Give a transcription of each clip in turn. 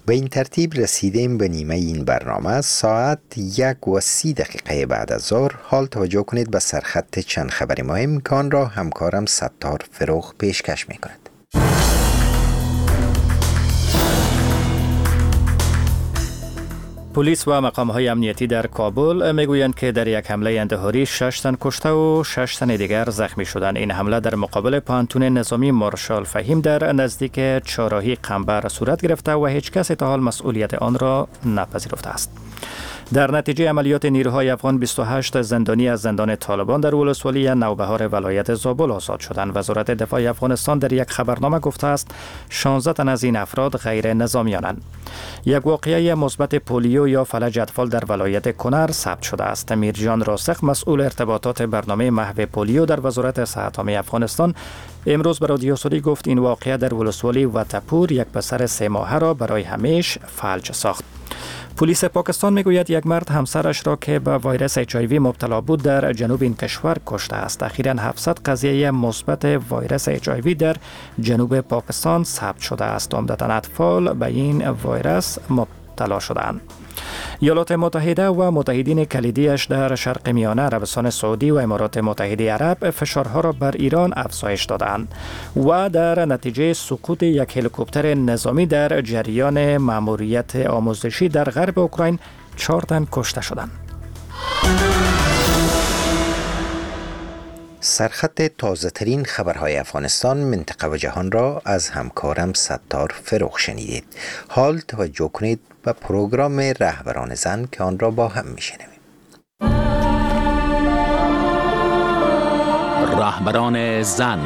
به این ترتیب رسیدیم به نیمه این برنامه. ساعت 1:30 بعد از ظهر. حال توجه کنید به سرخط چند خبر مهم که آن را همکارم ستار فروغ پیشکش می کند. پلیس و مقام‌های امنیتی در کابل میگویند که در یک حمله اندهاری 6 تن کشته و 6 تن دیگر زخمی شدند. این حمله در مقابل پانتون نظامی مارشال فهیم در نزدیک چهارراهی قنبر صورت گرفته و هیچ کس تا حال مسئولیت آن را نپذیرفته است. در نتیجه عملیات نیروهای افغان 28 زندانی از زندان طالبان در ولسوالی نوبهار ولایت زابل آزاد شدند. وزارت دفاع افغانستان در یک خبرنامه گفته است 16 تن از این افراد غیر نظامیانند. یک واقعه مثبت پولیو یا فلج اطفال در ولایت کنر ثبت شده است. میرجان راسخ مسئول ارتباطات برنامه محو پولیو در وزارت صحت عامه افغانستان امروز به رادیو سوری گفت این واقعه در ولسوالی وطپور یک پسر 3 ماهه را برای همیشه فلج ساخت. پلیس پاکستان میگوید یک مرد همسرش را که به ویروس HIV مبتلا بود در جنوب این کشور کشته است. اخیراً 700 قضیه مثبت ویروس HIV در جنوب پاکستان ثبت شده است. عمدتاً اطفال به این ویروس مبتلا شدند. ایالات متحده و متحدین کلیدیش در شرق میانه عربستان سعودی و امارات متحده عرب فشارها را بر ایران افزایش دادند و در نتیجه سقوط یک هلیکوپتر نظامی در جریان مأموریت آموزشی در غرب اوکراین 4 تن کشته شدند. سرخط تازه ترین خبرهای افغانستان، منطقه و جهان را از همکارم ستار فروغ شنیدید. حال توجه کنید به پروگرام رهبران زن که آن را با هم میشنویم. رهبران زن.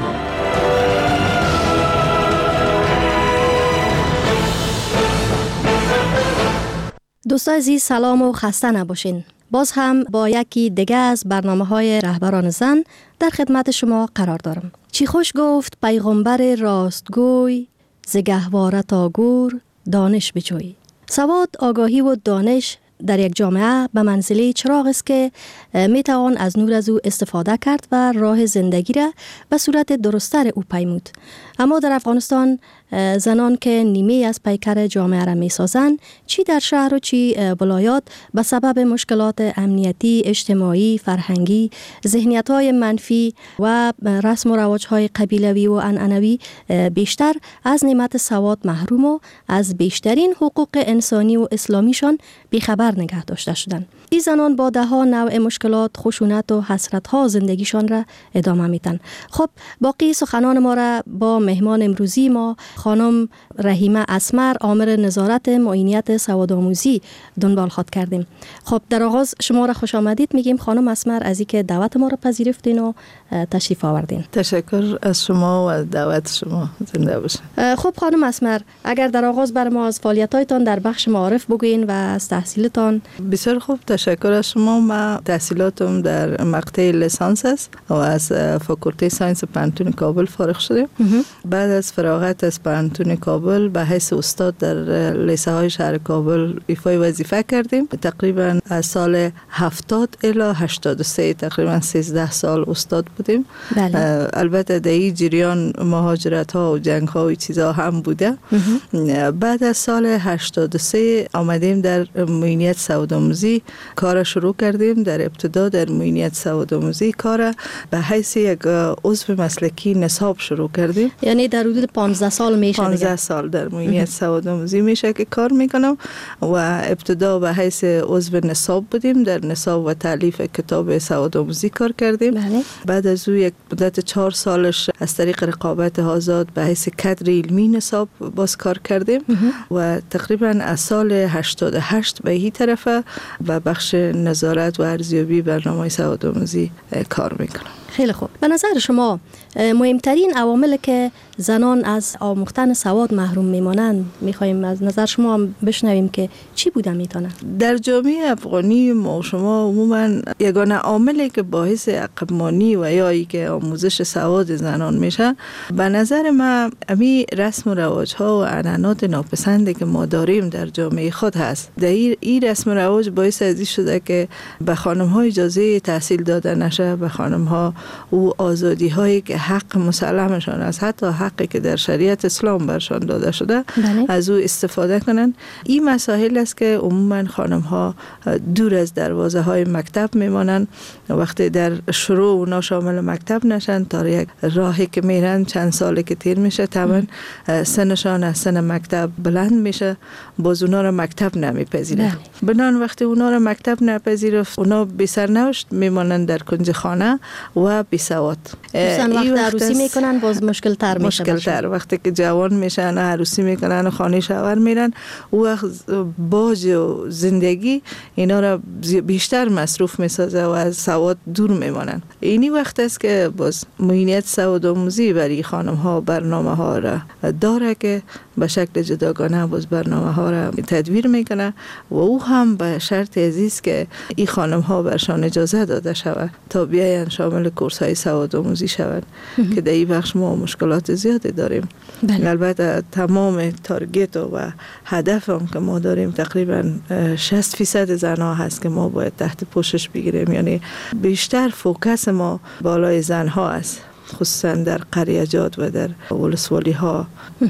دوستان عزیز سلام و خسته نباشین. باز هم با یکی دیگه از برنامه‌های رهبران زن در خدمت شما قرار دارم. چی خوش گفت پیغمبر راستگوی، ز گهواره تا گور دانش بجوی. سواد، آگاهی و دانش در یک جامعه به منزله چراغ است که می توان از نور از او استفاده کرد و راه زندگی را به صورت درست‌تر او پیمود. اما در افغانستان زنان که نیمه از پیکر جامعه را می سازند، چی در شهر و چی ولایات، به سبب مشکلات امنیتی، اجتماعی، فرهنگی، ذهنیت‌های منفی و رسم و رواج‌های قبیلوی و عنعنوی بیشتر از نعمت سواد محروم و از بیشترین حقوق انسانی و اسلامیشان بیخبر نگه داشته شدند. این زنان با ده‌ها نوع مشکلات، خشونت و حسرت‌ها زندگیشان را ادامه میدن. خب باقی سخنان ما را با مهمان امروزی ما خانم رحیمه اسمر، آمر نظارت معینیت سوادآموزی دنبال خواد کردیم. خب در آغاز شما را خوش آمدید میگیم خانم اسمر، از اینکه دعوت ما را پذیرفتین و تشریف آوردین. تشکر از شما و دعوت شما. زنده باشین. خب خانم اسمر، اگر در آغاز بر ما از فعالیت‌هایتان در بخش معارف بگوین و از تحصیلتان. بسیار خوب، تشکر از شما. من تحصیلاتم در مقطع لیسانس است و از فاکولته ساینس پانتون کابل فارغ شدم. بعد از فراغت از پانتون کابل به حیث استاد در لیسه های شهر کابل ایفای وظیفه کردیم. تقریبا از سال 70 الی 83 تقریبا 13 سال استاد بودیم. بله. البته در این جریان مهاجرت ها و جنگ ها و چیزا هم بوده. بعد از سال 83 آمدیم در معینیت سوادآموزی کار شروع کردیم. در ابتدا در معینیت سوادآموزی کار به حیث یک عضو مسلکی نصاب شروع کردیم. یعنی در حدود 15 سال میشه. 15 سال در معینیت سوادآموزی میشه که کار میکنم و ابتدا به حیث عضو نصاب بودیم. در نصاب و تالیف کتاب سوادآموزی کار کردیم. بله. بعد از او یک مدت 4 سالش از طریق رقابت آزاد به حیث کادر علمی نصاب باز کار کردیم و تقریبا از سال 88 به این طرف و بخش نظارت و ارزیابی برنامه سوادآموزی کار میکنم. خیلی خوب. به نظر شما مهمترین عواملی که زنان از آموختن سواد محروم میمانند، میخوایم از نظر شما هم بشنویم که چی بوده میتونه؟ در جامعه افغانی ما شما عموما یگانه عاملی که باعث عقب‌مانی و یا ای که آموزش سواد زنان میشه، به نظر من امی رسم و رواج ها و عنعنات ناپسندی که ما داریم در جامعه خود هست. در این رسم و رواج باعث ازی شده که به خانم ها اجازه تحصیل داده نشه، به خانم ها او آزادی هایی که حق مسلمشان است، حتی حقی که در شریعت اسلام برشان داده شده از او استفاده کنن. این مسائل است که عموما خانم ها دور از دروازه های مکتب میمانن. وقتی در شروع اونا شامل مکتب نشن، تا یک راهی که میرن چند سالی که تیر میشه طبعا سنشان از سن مکتب بلند میشه، باز اونا را مکتب نمیپذیره. بنان وقتی اونا را مکتب نپذیرفت، اونا بی سرنوشت میمانن در کنج خانه و بی سواد. وقتی عروسی میکنن باز مشکل تر میشه. مشکل تر وقتی که جوان میشن، عروسی میکنن و خانه شوهر میرن، او وقت باج و زندگی اینا را بیشتر مصروف میسازه و از سواد دور میمانن. اینی وقت است که باز معینیت سواد آموزی برای خانم ها برنامه ها را داره که به شکل جداگانه باز برنامه ها را تدویر میکنه و او هم به شرط عزیز که این خانم ها برشان اجازه داده شود تا بیاین شامل کورس های سواد آموزی شود که در این بخش ما مشکلات زیادی داریم. البته تمام تارگت و هدف هم که ما داریم تقریبا 60% زنها هست که ما باید تحت پوشش بگیریم، یعنی بیشتر فوکس ما بالای زنها است، خصوصا در قریجات و در ولسوالی ها.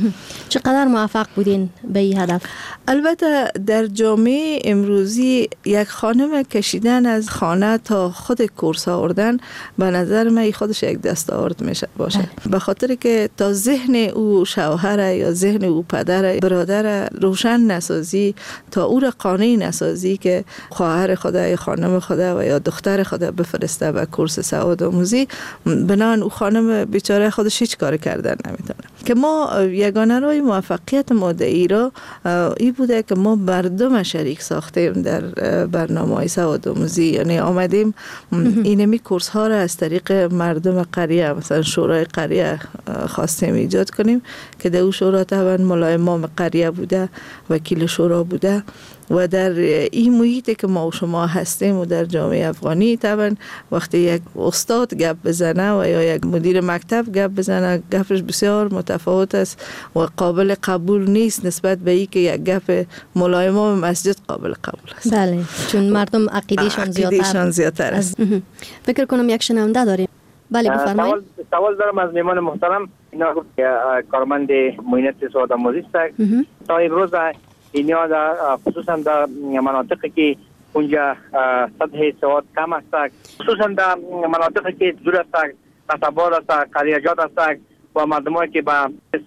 چقدر موفق بودین به این هدف؟ البته در جامعه امروزی یک خانم کشیدن از خانه تا خود کورس آوردن به نظر من خودش یک دستاورد میشه باشه، به خاطر که تا ذهن او شوهر یا ذهن او پدر برادر روشن نسازی، تا او را قانع نسازی که خواهر خدا یا خانم خدا و یا دختر خدا بفرسته به کورس سواد آموزی، بنان او خانم بیچاره خودش هیچ کار کردن نمیتونه. که ما یگانه راه موفقیت ما در ایران این بوده که ما مردم شریک ساختیم در برنامه‌های سواد آموزی، یعنی آمدیم اینمی کورس ها را از طریق مردم قریه، مثلا شورای قریه خواستیم ایجاد کنیم که در اون شورا طبعا ملای امام قریه بوده، وکیل شورا بوده و در این محیطی که ما و شما هستیم و در جامعه افغانی طبعا وقتی یک استاد گپ بزنه و یا یک مدیر مکتب گپ بزنه، گپش بسیار متفاوت است و قابل قبول نیست نسبت به این که یک گپ مولای امام مسجد قابل قبول است. بله، چون مردم عقیدهشان زیادتر است. فکر کنم یک شنونده داریم. بله بفرمایید. سوال دارم از میمان محترم. اینا گفت که کارمند معینت سواد آموزی است. تا امروز اینا در خصوصا در مناطقی که اونجا سطح سواد کم است، خصوصا در مناطقی که دور است، قصبات است، قریجات است و مردمایی که با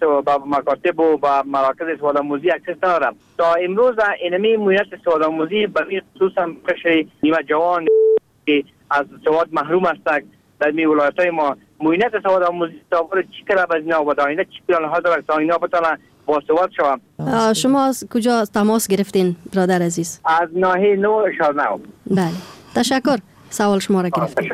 مکاتب و با مراکز سواد آموزی اکسس ندارند. تا امروز اینمی معینت سواد آموزی برای خصوصا قشر نیمه جوان که از سواد محروم است در می ولایت‌های ما، معینت سواد آموزی تاور چی کار به اینا و داینه چی پلان‌ها داره تا اینا بتونن با سواد شوند. شما از کجا تماس گرفتین برادر عزیز؟ از ناحیه نو شارنو. بله، تشکر. سوال شما را گرفتیم.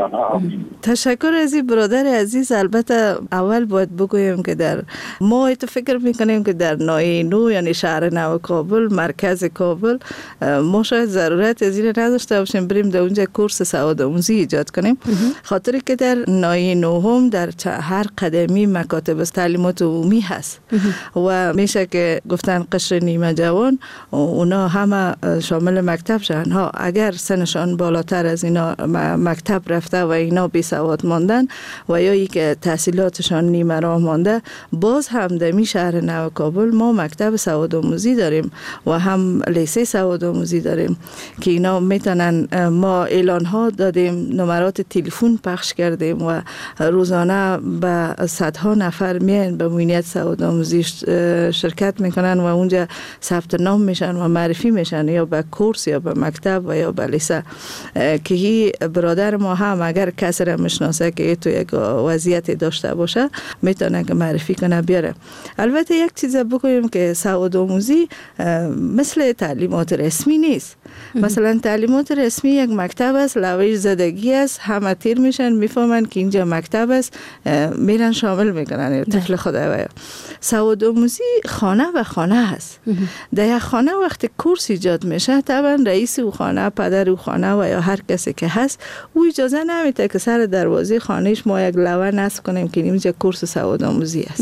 تشکر از این برادر عزیز. البته اول باید بگویم که در ما فکر میکنیم که در ناحیه نو یعنی شهر نو کابل، مرکز کابل، ما شاید ضرورت از این نداشته باشیم بریم در اونجا کورس سواد آموزی ایجاد کنیم، خاطری که در ناحیه نو هم در هر قدمی مکاتب تعلیمات عمومی هست و میشه که گفتن قشر نیمه جوان اونا همه شامل مکتب شدن. ها اگر سنشان بالاتر از اینا مکتب رفته و اینا بی سواد ماندن و یا ای که تحصیلاتشان نیمه راه مانده، باز هم در می شهر نو کابل ما مکتب سواد آموزی داریم و هم لیسه سواد آموزی داریم که اینا میتونن. ما اعلان ها دادیم، نمرات تلفن پخش کردیم و روزانه به صدها نفر میان به معینت سواد آموزی شرکت میکنن و اونجا ثبت نام میشن و معرفی میشن یا به کورس یا به مکتب و یا به لیسه، که هی برادر ما هم اگر کسی را میشناسه که تو یک وضعیت داشته باشه میتونه که معرفی کنه بیاره. البته یک چیز بگویم که سواد آموزی مثل تعلیمات رسمی نیست. مثلا تعلیمات رسمی یک مکتب است، لوایح زدگی است، همه تیر میشن میفهمن که اینجا مکتب است، میرن شامل میکنن طفل خدا. سواد آموزی خانه و خانه هست. در یک خانه وقتی کورس ایجاد میشه طبعا رئیس او خانه، پدر او خانه و یا هر کسی که هست او اجازه نمیده که سر دروازه خانهش ما یک لوحه نصب کنیم که اینجا کورس سواد آموزی است.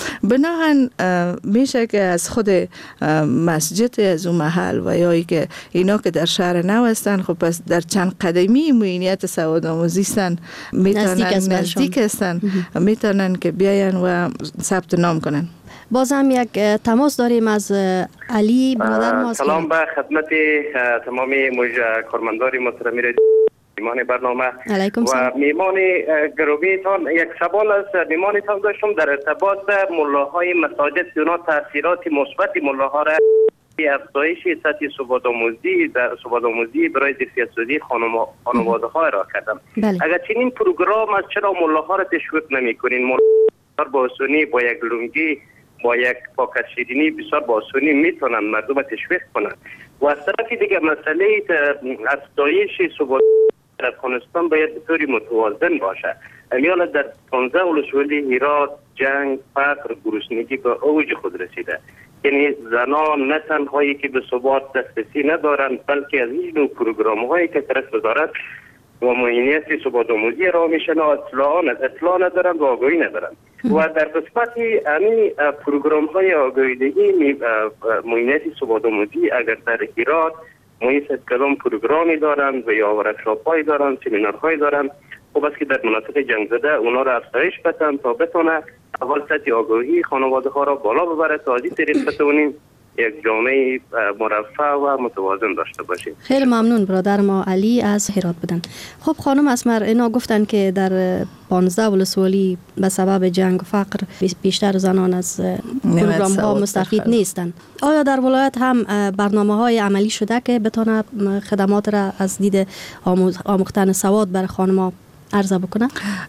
بنابراین میشه که از خود مسجد از اون محل و یا ای که اینا که در شهر نو هستن، خب پس در چند قدمی معینیت سواد آموزی هستن، میتونن نزدیک هستن، میتونن که بیاین و ثبت نام کنن. باز هم یک تماس داریم از علی برادر ما. سلام به خدمت تمام کارمندان محترم میمان برنامه و میمان گروهیتان. یک سوال از میمانتان داشتم در ارتباط ملاهای مساجد، اونا تاثیرات مثبت ملاها را افزایش سطح سوادآموزی برای ظرفیت‌سازی خانواده ها را کردم. اگر چنین پروگرام از چرا ملاها را تشویق نمی‌کنین؟ ملاها با آسانی با یک لنگی با یک پاکت شیرینی بسیار با آسانی میتونن مردم را تشویق کنند. و از طرف دیگه مسئله افزایش سواد در افغانستان باید به طور متوازن باشه. امیال در 15 ولسوالی هرات جنگ، فقر، گرسنگی به اوج خود رسیده. یعنی زنان نه تنهایی که به ثبات دسترسی ندارند، بلکه از این نوع پروگرام هایی که طرف وزارت و معینیت ثبات‌آموزی را میشن اطلاع ندارند و آگاهی ندارند. و در قسمت همین پروگرام های آگاهیدهی معینیت ثبات‌آموزی اگر در هرات محیط کدام پروگرامی دارند و یا ورکشاپ هایی دارند، سمینارهایی دارند، خب است که در مناطق جنگ زده اونا را افزایش بدن تا بتونه اول سطح آگاهی خانواده ها را بالا ببره تا از این طریق بتونیم یک جامعه مرفه و متوازن داشته باشیم. خیلی ممنون برادر ما علی از هرات بودن. خب خانم اسمر، اینا گفتن که در 15 ولسوالی به سبب جنگ و فقر بیشتر زنان از پروگرام ها مستفید نیستن. آیا در ولایت هم برنامه های عملی شده که بتونه خدمات را از دید آموختن سواد برای خانم‌ها عرضه بکنه؟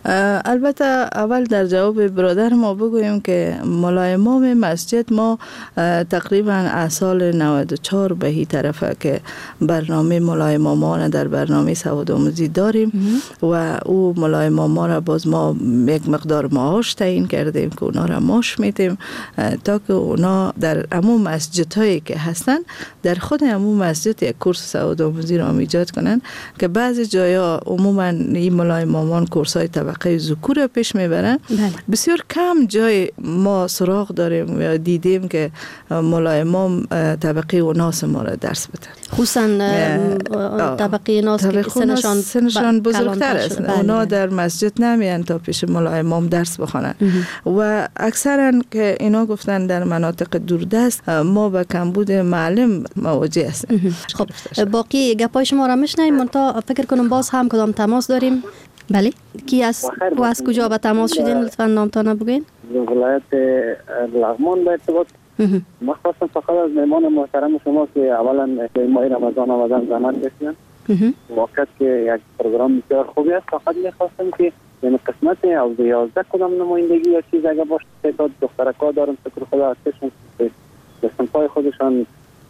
البته اول در جواب برادر ما بگویم که مولای امام مسجد ما تقریبا از سال 94 به این طرفه که برنامه مولای امامان در برنامه سوادآموزی داریم و او مولای امامان را باز ما یک مقدار معاش تعیین کردیم که اونا را معاش میدیم تا که اونا در عموم مسجد هایی که هستن در خود عموم مسجد یک کورس سوادآموزی را ایجاد کنن که بعضی جایا عموما این مولای مامان کورس های طبقه ذکور پیش میبرن. بسیار کم جای ما سراغ داریم یا دیدیم که مولای امام طبقه اوناس ما را درس بده، خصوصا طبقه ناس که سنشان بزرگتر است. اونا در مسجد نمیان تا پیش مولای امام درس بخونن و اکثرا که اینا گفتن در مناطق دوردست ما با کمبود معلم مواجه هستیم. خب باقی گپای شما را میشنویم، منتها فکر کنم باز هم کدام تماس داریم. بله، کی از و از کجا به تماس شدین؟ لطفا نامتان بگین. ولایت لغمان به ارتباط. ما خواستم فقط از مهمان محترم شما که اولا ماه رمضان آمدن زحمت بکشن، واقعا که یک پروگرام بسیار خوبی است. فقط میخواستم که یعنی قسمت 11 کدام نمایندگی یا چیز اگر باشه تعداد دخترکا دارم شکر خدا هستشون به سنفای خودشان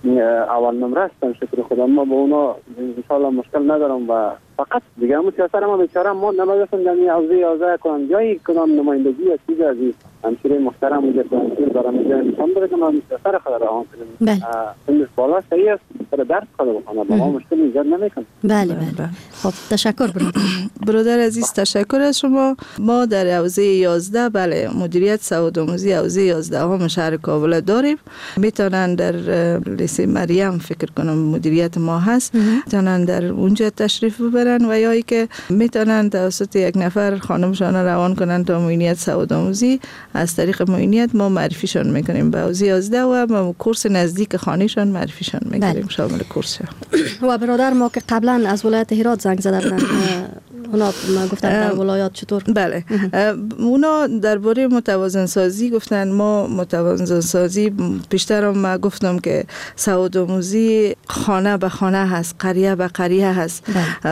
اول نمره هستن شکر خدا. ما با اونا انشاءالله مشکل ندارم و فقط دیگه همون سیاستر ما بیچاره ما نمازشون دمی عوضی 11 کنم جایی کدام نمایندگی یا چیز از این همشیره محترم میگه که همشیر دارم میگه نشان بره که من سیاستر خدا را هم کنیم. سنش بالا صحیح است برای درس خدا بخونه با ما مشکل ایجاد نمیکنه. بله. خب تشکر برادر عزیز، تشکر از شما. ما در حوزه 11 بله مدیریت سوادآموزی حوزه 11 هم شهر کابل داریم. میتونن در لیسه مریم فکر کنم مدیریت ما هست، میتونن در اونجا تشریف ببرن و یا ای که میتونن توسط یک نفر خانمشان روان کنن تا معینیت سوادآموزی. از طریق معینیت ما معرفیشان میکنیم به حوزه 11 و ما کورس نزدیک خانهشان معرفیشان میکنیم شامل کورس. و برادر ما که قبلا از ولایت هرات زنگ زده بودن، اونا گفتن در ولایات چطور؟ بله، اونا درباره متوازن سازی گفتن. ما متوازن سازی بیشتر ما گفتم که سوادآموزی خانه به خانه هست، قریه به قریه هست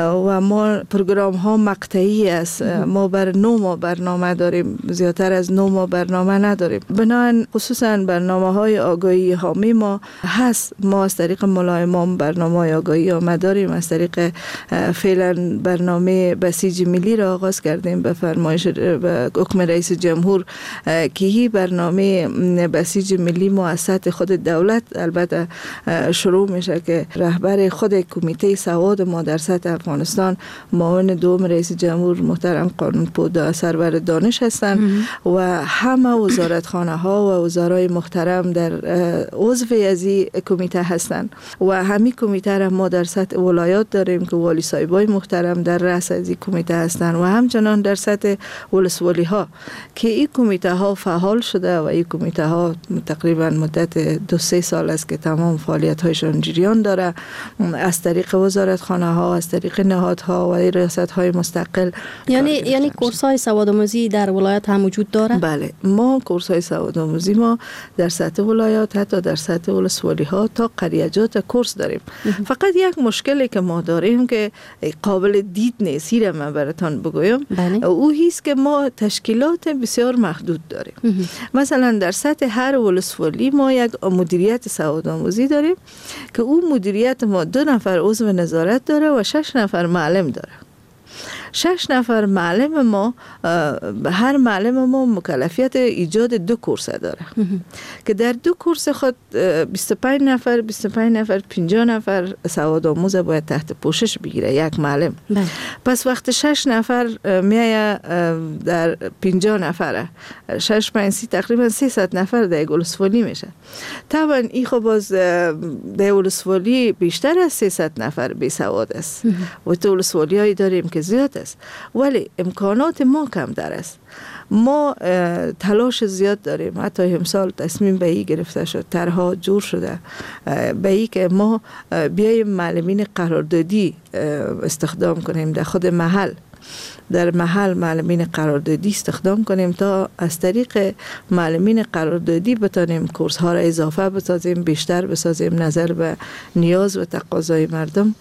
و ما پروگرام ها مقطعی است. ما بر 9 ماه برنامه داریم، زیادتر از 9 ماه برنامه نداریم. بنابراین خصوصا برنامه های آگاهی حامی ما هست. ما از طریق مولای امام برنامه های آگاهی حامی داریم، از طریق فعلا برنامه به بسیج ملی را آغاز کردیم به فرمایش حکم رئیس جمهور که هی برنامه بسیج ملی مؤسسات خود دولت البته شروع میشه که رهبر خود کمیته سواد ما در سطح افغانستان معاون دوم رئیس جمهور محترم قانونپود سرور دانش هستند و همه وزارتخانه ها و وزرای محترم در عضو از این کمیته هستند و همین کمیته را ما در سطح ولایات داریم که والی صاحبای محترم در رأس از این کمیته هستند و همچنان در سطح ولسوالی ها که این کمیته ها فعال شده و این کمیته ها تقریبا مدت 2-3 سال است که تمام فعالیت هایشان جریان داره از طریق وزارتخانه ها، از طریق نهادها و ریاست های مستقل. یعنی کورس های سوادآموزی در ولایت هم وجود داره؟ بله، ما کورس های سوادآموزی ما در سطح ولایات حتی در سطح ولسوالی ها تا قریجات کورس داریم. فقط یک مشکلی که ما داریم که قابل دید نیست، را من براتون بگویم. او هیست که ما تشکیلات بسیار محدود داریم. مثلا در سطح هر ولسوالی ما یک مدیریت سوادآموزی داریم که او مدیریت ما 2 نفر عضو نظارت داره و 6 نفر معلم داره. 6 نفر معلم ما، هر معلم ما مکلفیت ایجاد 2 کورس داره که در 2 کورس خود 25 نفر 50 نفر سواد آموز باید تحت پوشش بگیره یک معلم. پس وقت 6 نفر میایه در 50 نفره 6 5 تقریبا 300 نفر در ولسوالی میشه. طبعا این خب باز در ولسوالی بیشتر از 300 نفر بی سواد است و تو ولسوالی هایی داریم که زیاد است ولی امکانات ما کم در است. ما تلاش زیاد داریم، حتی امسال تصمیم به این گرفته شد، طرح‌ها جور شده به این که ما بیایم معلمین قراردادی استخدام کنیم در خود محل، در محل معلمین قراردادی استخدام کنیم تا از طریق معلمین قراردادی بتانیم کورس ها را اضافه بسازیم، بیشتر بسازیم، نظر به نیاز و تقاضای مردم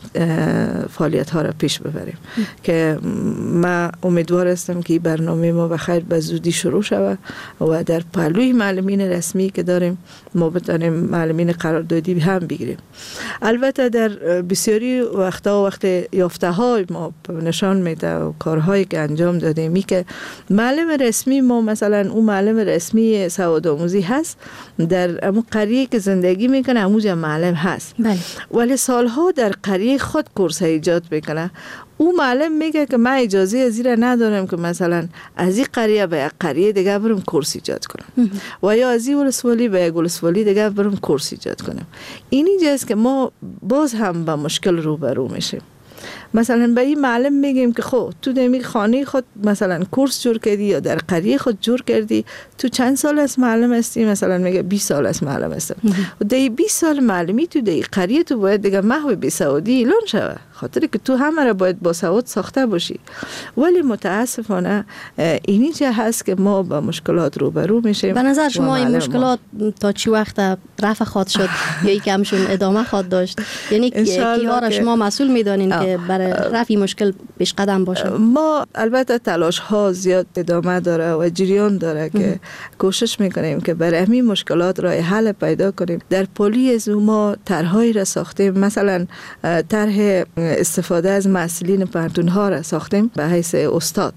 فعالیت ها را پیش ببریم. که من امیدوار هستم که این برنامه ما بخیر به زودی شروع شود و در پهلوی معلمین رسمی که داریم ما بتانیم معلمین قراردادی هم بگیریم. البته در بسیاری وقتا وقت یافته های ما نشان میده و کارهایی که انجام دادیم که معلم رسمی ما، مثلا اون معلم رسمی سوادآموزی هست در امو قریه که زندگی میکنه اموجا معلم هست، ولی سالها در قریه خود کورس ایجاد بکنه. او معلم میگه که من اجازه از این ندارم که مثلا از این قریه به یک قریه دیگه برم کورس ایجاد کنم و یا از این ولسوالی به یک ولسوالی دیگه برم کورس ایجاد کنم. اینی جاست که ما باز هم با مشکل روبرو میشیم. مثلا به این معلم میگیم که خب تو دمی خانه خود مثلا کورس جور کردی یا در قریه خود جور کردی، تو چند سال از معلم هستی؟ مثلا میگه 20 سال از معلم هستم. و در 20 سال معلمی تو در قریه تو باید دیگه محو بیسوادی اعلان شود، خاطر که تو همه را باید با سواد ساخته باشی. ولی متاسفانه اینی جا هست که ما با مشکلات روبرو میشیم. به نظر شما این مشکلات تا چی وقت رفع خواهد شد یا یک کمشون ادامه خواهد داشت؟ یعنی کیها را شما مسئول میدانین که برای رفع مشکل پیش قدم باشه؟ ما البته تلاش ها زیاد ادامه داره و جریان داره که کوشش میکنیم که برای همین مشکلات راه حل پیدا کنیم. در پلی از ما طرحهایی را ساختیم، مثلا طرح استفاده از مسئولین پانتون ها را ساختیم به حیث استاد.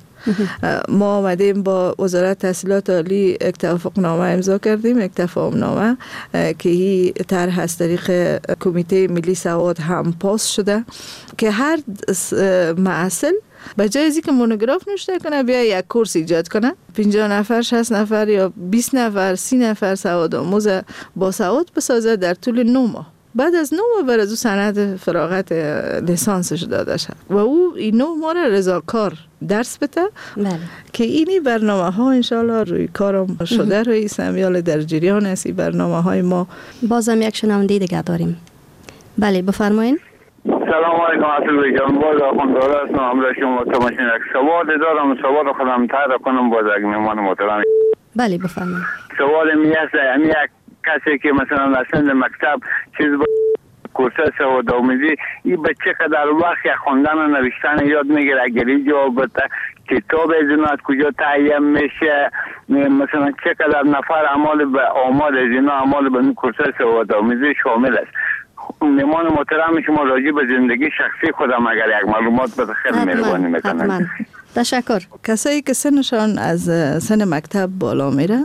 ما آمدیم با وزارت تحصیلات عالی یک توافقنامه امضا کردیم، یک تفاهمنامه که این طرح از طریق کمیته ملی سواد هم پاس شده که هر معسل به جای از اینکه مونوگراف نوشته کنه بیا یک کورس ایجاد کنه، 50 نفر 60 نفر یا 20 نفر 30 نفر سواد آموز با سواد بسازه در طول 9 ماه. بعد از 9 ماه بر از او سند فراغت لیسانسش داده شد و او این 9 ماه را رضاکار درس بده. که اینی برنامه ها انشالله روی کارم شده روی سمیال در جریان است. این برنامه های ما. بازم یک شنونده دیگه داریم. بله بفرمایین. سلام علیکم اصل بگم باز آخونداره هستم همراه شما تماشین یک سوال دارم. سوال خودم تحت کنم باز اگه میمان محترم. بله بفرمایین. سوال میست یک کسی که مثلا اصلا مکتب چیز کورس سوادآموزی این بچه قدر وقت خوندن و نوشتن یاد میگیره، اگر اینجا کتاب از اینا از کجا تعیین میشه، مثلا چقدر نفر عمال به آمار از اینا عمال به این کورس سوادآموزی شامل است. مهمان محترم شما راجع به زندگی شخصی خودم اگر یک معلومات بده خیلی مهربانی میکنم. تشکر. کسایی که سنشان از سن مکتب بالا میره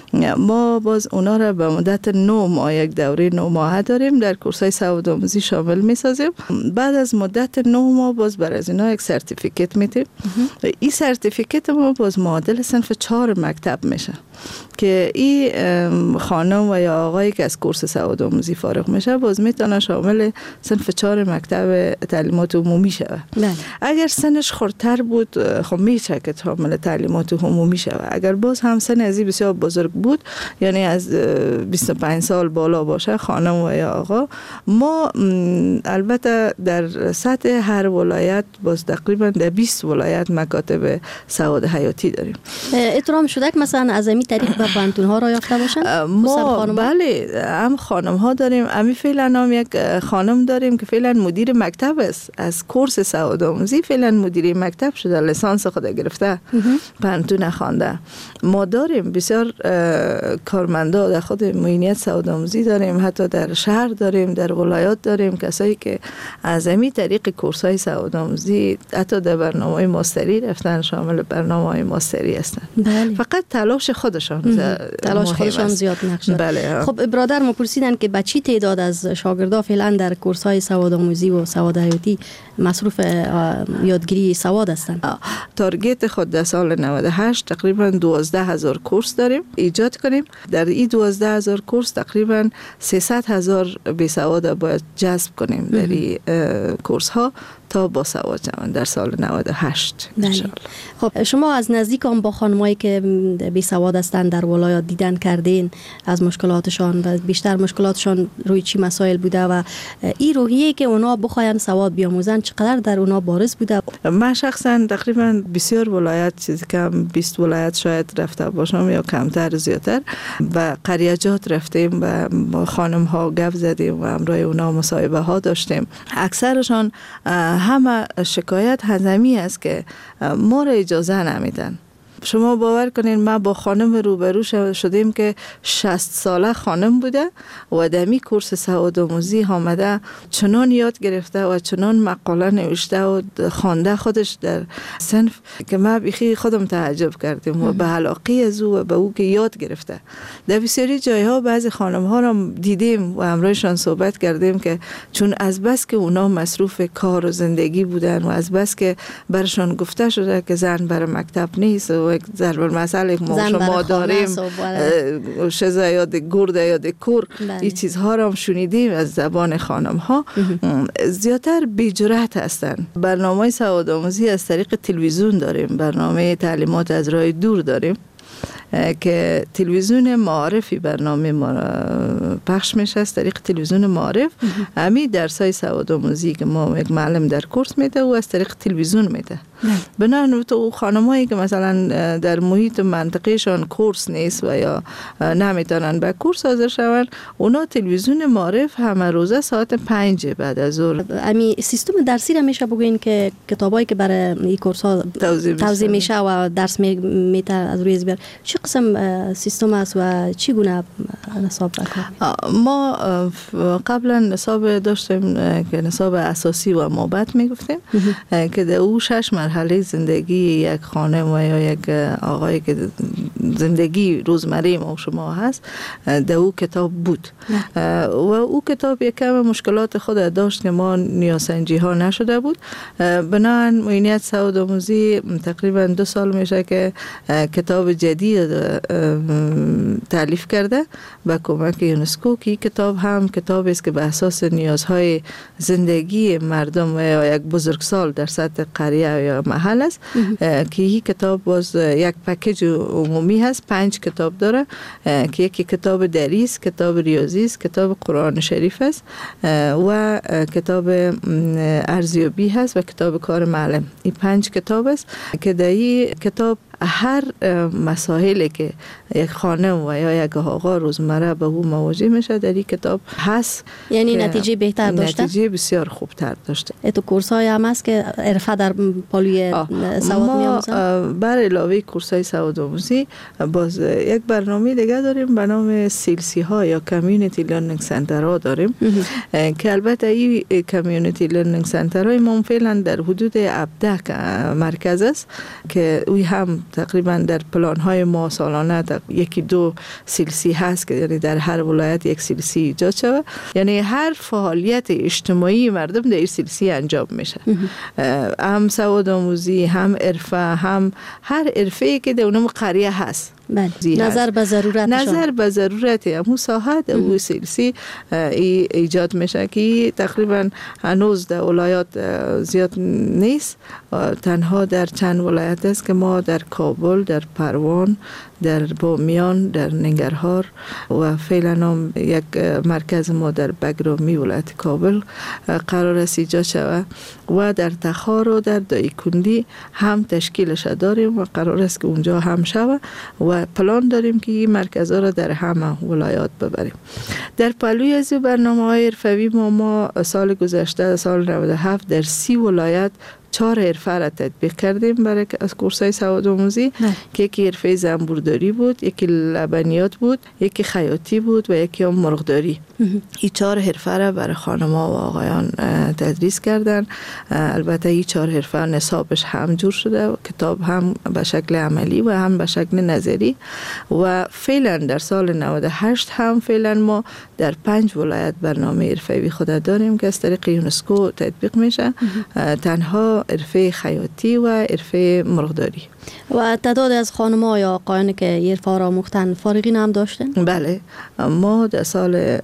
ما باز اونا را به مدت 9 ماه یک دوره 9 ماهه داریم در کورسای سوادآموزی شامل میسازیم. بعد از مدت 9 ماه باز بر از اینا یک سرتیفیکت میدیم. این سرتیفیکت ما باز معادل صنف 4 مکتب میشه که این خانم و یا آقایی که از کورس سوادآموزی فارغ میشه باز میتونه شامل صنف 4 مکتب تعلیمات عمومی شود. اگر سنش خردتر بود خب میشه که شامل تعلیمات عمومی شود. اگر باز هم سن ازی بسیار بزرگ بود یعنی از 25 سال بالا باشه خانم و یا آقا، ما البته در سطح هر ولایت باز تقریبا در 20 ولایت مکاتب سواد حیاتی داریم. احترام شده که مثلا از این طریق به پانتون ها را یافته باشن؟ ما بله هم خانم ها داریم. امی فعلا هم یک خانم داریم که فعلا مدیر مکتب است، از کورس سوادآموزی فعلا مدیری مکتب شده، لیسانس خود گرفته، پانتون خوانده. ما داریم بسیار کارمندا در خود معینیت سوادآموزی داریم، حتی در شهر داریم، در ولایات داریم کسایی که از همین طریق کورس های سوادآموزی حتی در برنامه ماستری رفتن، شامل برنامه ماستری هستن. بله. فقط تلاش خودشان زیاد نقش داره. بله. خب برادر ما پرسیدن که به چی تعداد از شاگردا فعلا در کورس های سوادآموزی و سواد حیاتی مصروف یادگیری سواد هستند؟ تارگت خود در سال 98 تقریبا 12,000 کورس داریم ایجاد کنیم. در این 12,000 کورس تقریبا 300,000 بی سواد باید جذب کنیم در این کورس ها تا با سواد جوان در سال 98. خب شما از نزدیک هم با خانمایی که بی سواد هستند در ولایات دیدن کردین از مشکلاتشان و بیشتر مشکلاتشان روی چی مسائل بوده و این روحیه که اونا بخواین سواد بیاموزن چقدر در اونا بارز بوده؟ من شخصا تقریبا بسیار ولایت، چیزی کم 20 ولایت شاید رفته باشم یا کمتر زیادتر، و قریجات رفتیم و با خانم ها گپ زدیم و همراه اونا مصاحبه ها داشتیم. اکثرشان همه شکایت هزمی است که ما را اجازه نمیدن. شما باور کنین ما با خانم روبرو شدیم که 60 ساله خانم بوده و دمی کورس سوادآموزی آمده، چنان یاد گرفته و چنان مقاله نوشته و خوانده خودش در صنف که ما بیخی خودم تعجب کردیم و به علاقه از او و به او که یاد گرفته. در بسیاری جایها بعضی خانم ها را دیدیم و همراهشان صحبت کردیم که چون از بس که اونا مصروف کار و زندگی بودن و از بس که برشان گفته شده که زن برای مکتب نیست و یک ضرب المثل ما شما داریم شزه یا گرد یا کور، این چیزها را هم شنیدیم از زبان خانم ها. زیادتر بی‌جرأت هستند. برنامه سوادآموزی از طریق تلویزیون داریم، برنامه تعلیمات از راه دور داریم که تلویزیون معارفی برنامه پخش میشه از طریق تلویزیون معارف. همین درسای سوادآموزی که ما یک معلم در کورس میده و از طریق تلویزیون میده. بنابراین تو خانمایی که مثلا در محیط منطقهشان کورس نیست و یا نمیتونن به کورس حاضر شون، اونا تلویزیون معارف همه روزه ساعت 5 بعد از ظهر. امی سیستم درسی را میشه بگوین که کتابایی که برای این کورس ها توزیع میشه و درس میته از روی زبر چه قسم سیستم است و چی گونه نصاب بکنه؟ ما قبلا نصاب داشتیم که نصاب اساسی و مابعد میگفتیم که در او 6 مرحله زندگی یک خانم و یا یک آقای که زندگی روزمره ما شما هست در او کتاب بود و او کتاب یک کم مشکلات خود داشت که ما نیازسنجی ها نشده بود. بنابراین معینیت سوادآموزی تقریبا 2 سال میشه که کتاب جدید تالیف کرده با کمک یونسکو که کتاب هم کتابی است که به اساس نیازهای زندگی مردم یا یک بزرگسال در سطح قریه یا محل است که این کتاب باز یک پکیج عمومی هست. 5 کتاب داره که یکی کتاب دری است، کتاب ریاضی است، کتاب قرآن شریف است و کتاب ارزیابی هست و کتاب کار معلم. این 5 کتاب است که در این کتاب هر مسائلی که یک خانم و یا یک آقا روزمره به او مواجه میشه در این کتاب هست. یعنی نتیجه بهتر داشته؟ نتیجه بسیار خوبتر داشته. تو کورس های هم هست که عرفه در پالوی سواد می‌آموزن؟ بر علاوه کورس های سواد آموزی باز یک برنامه دیگه داریم به نام سیلسی ها یا کمیونیتی لرنینگ سنتر ها داریم که البته این کمیونیتی لرنینگ سنتر های ما فعلا در حدود 17 مرکز است که اوی هم تقریبا در پلان های ما سالانه یکی دو سیلسی هست که یعنی در هر ولایت یک سیلسی ایجاد شده، یعنی هر فعالیت اجتماعی مردم در این سیلسی انجام میشه، هم سواد آموزی، هم عرفه، هم هر عرفه‌ای که در اونم قریه هست. بله. نظر به ضرورت نظر به ضرورت همون ساحت او سیلسی ایجاد میشه که تقریبا هنوز در ولایات زیاد نیست، تنها در چند ولایت است که ما در کابل، در پروان، در بامیان، در ننگرهار و فعلا هم یک مرکز ما در بگرامی ولایت کابل قرار است ایجاد شود و در تخار و در دایکندی هم تشکیلش داریم و قرار است که اونجا هم شود و پلان داریم که این مرکزها را در همه ولایات ببریم. در پلوی از برنامه‌های حرفه‌ای ما سال گذشته سال 97 در 30 ولایت 4 حرفه را تطبیق کردیم برای از کورس‌های سواد آموزی که یکی حرفه زنبورداری بود، یکی لبنیات بود، یکی خیاطی بود و یکی هم مرغداری. این 4 حرفه را برای خانم‌ها و آقایان تدریس کردن. البته این 4 حرفه نصابش هم جور شده و کتاب هم به شکل عملی و هم به شکل نظری و فعلا در سال 98 هم فعلا ما در 5 ولایت برنامه حرفه‌ای خود داریم که از طریق یونسکو تطبیق میشه، تنها حرفه خیاطی و حرفه مرغداری. و تعداد از خانم‌ها یا آقایانی که حرفه را آموختن فارغین هم داشتن؟ بله، ما در سال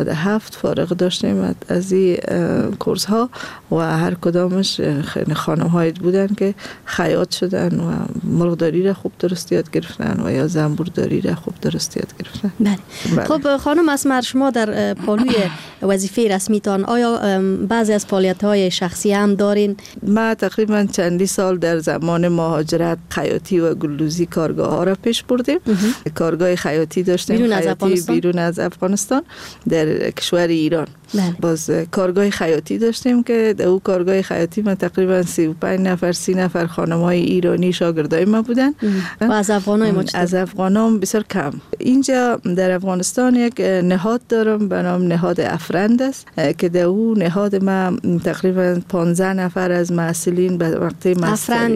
97 فارغ داشتیم از این کورس ها و هر کدامش خانم‌هایی بودن که خیاط شدن و مرغداری را خوب درست یاد گرفتن و یا زنبورداری را خوب درست یاد گرفتن. بله. خب خانم اسمر، شما در پالوی وظیفه رسمیتان آیا بعضی از فعالیت‌های شخصی هم دارین؟ ما تقریبا چندی سال در زمان مهاجرت خیاطی و گلدوزی کارگاه ها را پیش بردیم. کارگاه خیاطی داشتیم بیرون از افغانستان در کشور ایران. بله. باز کارگاه خیاطی داشتیم که در او کارگاه خیاطی ما تقریبا 35 نفر 30 نفر خانم‌های ایرانی شاگردای ما بودن و از افغانای ما از افغانام بسیار کم. اینجا در افغانستان یک نهاد دارم به نام نهاد افرند است که در او نهاد ما تقریبا 15 نفر از محصلین به وقت افرند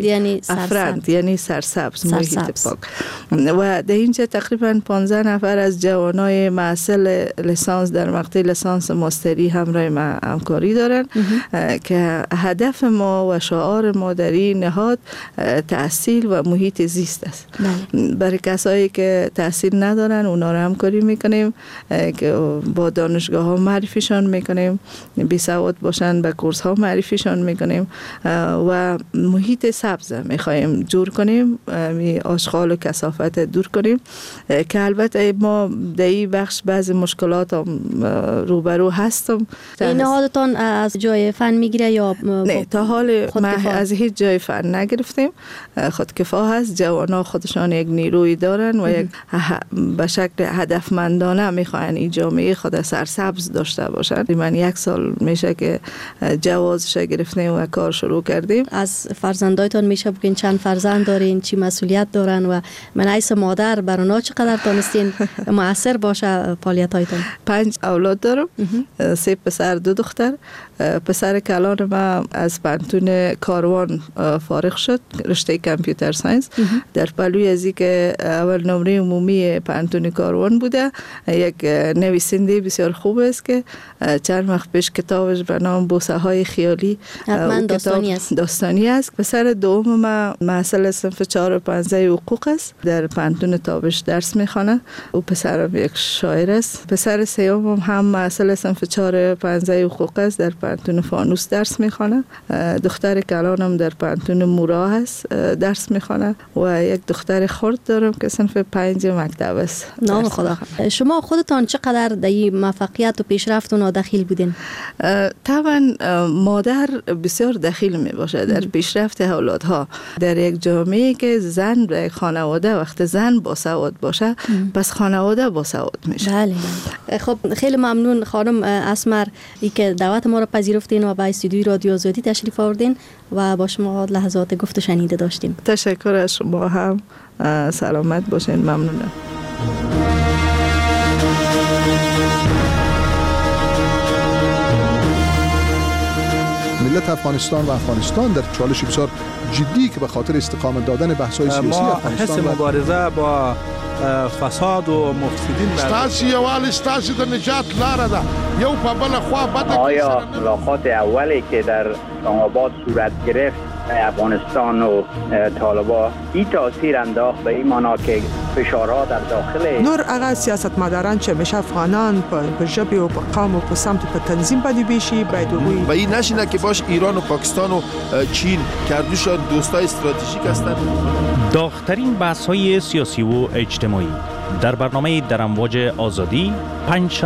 یعنی سرسبز محیط پاک و در اینجا تقریبا 15 نفر از جوانای محصل لیسانس در مقطع لیسانس ماستری همراه ما همکاری دارن که هدف ما و شعار ما در این نهاد تحصیل و محیط زیست است. برای کسایی که تحصیل ندارن اونا رو همکاری میکنیم که با دانشگاه ها معرفیشان میکنیم، بی سواد باشن به کورس ها معرفیشان میکنیم و محیط سبز میخوایم جور کنیم، آشغال و کثافت دور کنیم که البته ما در این بخش بعضی مشکلات روبرو هستم. این نهادتان از جای فن میگیره یا نه؟ تا حال ما از هیچ جای فن نگرفتیم، خودکفا هست. جوانا خودشان یک نیروی دارن و یک به شکل هدفمندانه میخواین این جامعه خود سرسبز داشته باشن. من 1 سال میشه که جوازش گرفتیم و کار شروع کردیم. از فرزندایتان میشه بگین چند فرزند دارین، چی مسئولیت دارن و من حیث مادر بر اونا چقدر تونستین مؤثر باشه فعالیتایتان؟ 5 اولاد دارم، 3 پسر 2 دختر. پسر کلان ما از پانتون کاروان فارغ شد، رشته کامپیوتر ساینس. در پلوی از که اول نمره عمومی پانتون کاروان بوده، یک نویسنده بسیار خوب است که چند وقت پیش کتابش به نام بوسه های خیالی داستانی است. پسر دوم ما محصل صنف 4 و 5 حقوق است، در پانتون تابش درس میخوانه. او پسرم یک شاعر است. پسر سوم هم محصل صنف 4 و 5 حقوق است، در پانتون فانوس درس میخوانه. دختر کلانم در پانتون مورا است، درس میخوانه و یک دختر خرد دارم که صنف 5 مکتب است. نام خدا. شما خودتان چقدر در این موفقیت و پیشرفت اونا دخیل بودین؟ طبعا مادر بسیار دخیل می باشه در پیشرفت اولادها. در یک جامعه که زن در یک خانواده وقت زن باسواد باشه پس خانواده باسواد میشه. بله. خب خیلی ممنون خانم اسمر ای که دعوت ما را پذیرفتین و به استودیوی رادیو آزادی تشریف آوردین و با شما لحظات گفت و شنیده داشتیم. تشکر از شما هم. سلامت باشین. ممنونم. ملت افغانستان و افغانستان در چالش بسیار جدی که به خاطر استقامت دادن بحث‌های سیاسی افغانستان حس مبارزه با فساد و مفسدین ستاسي یوال ستاسي د نجات لاره ده یو په بل خوا بده. آیا ملاقات اولی که در اسلام آباد صورت گرفت افغانستان و طالبان این تاثیر انداخت به این معنا که فشارها در داخل نور هغه سیاستمداران چې همیشه افغانان په ژبې او په قوم او په سمت په تنظیم باندې بیشي باید وګوري و این نشینه که باش ایران و پاکستان و چین کردوشان دوستای استراتژیک هستند. داغ‌ترین بحث‌های سیاسی و اجتماعی در برنامه در امواج آزادی 5